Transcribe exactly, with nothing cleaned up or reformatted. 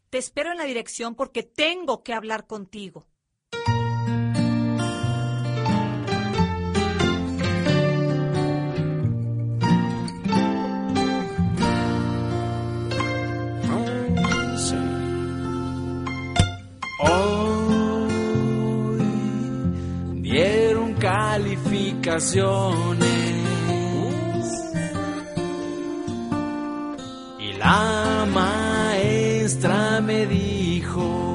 Te espero en la dirección porque tengo que hablar contigo. Hoy dieron calificaciones y la maestra me dijo: